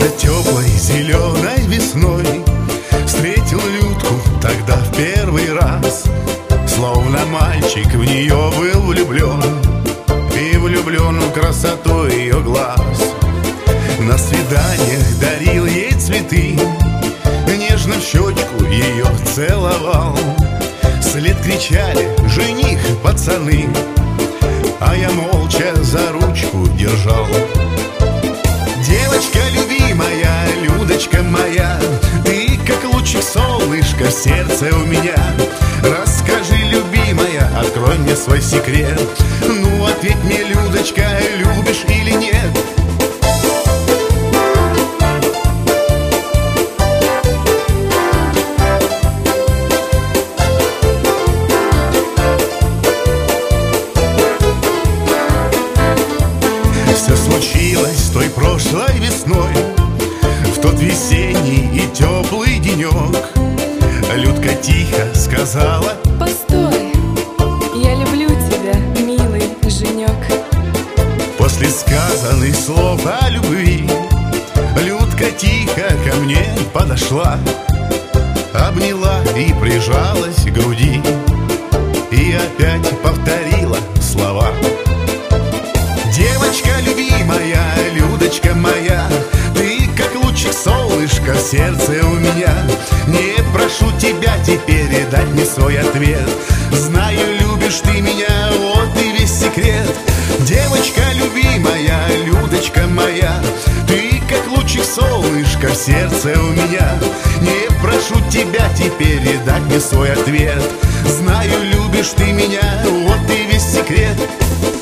Да теплой зеленой весной встретил Людку тогда в первый раз. Словно мальчик в нее был влюблен, и влюблен в красоту ее глаз. На свиданиях дарил ей цветы, нежно в щечку ее целовал. Вслед кричали: жених, пацаны, а я молча за ручку держал. Девочка любимая, Людочка моя, ты как лучик солнышка в сердце у меня. Расскажи, любимая, открой мне свой секрет. Ну, ответь мне, Людочка, любишь или нет? Все случилось той прошлой весной, в тот весенний и теплый денек. Людка тихо сказала: постой, я люблю тебя, милый женек. После сказанных слов о любви Людка тихо ко мне подошла, обняла и прижалась к груди, и опять повторила слова: девочка любимая, Людочка моя, ты как лучик солнышка в сердце у меня. Не прошу тебя теперь дать мне свой ответ. Знаю, любишь ты меня, вот и весь секрет. Девочка любимая, Людочка моя, ты как лучик солнышка в сердце у меня. Не прошу тебя теперь дать мне свой ответ. Знаю, любишь ты меня, вот и весь секрет.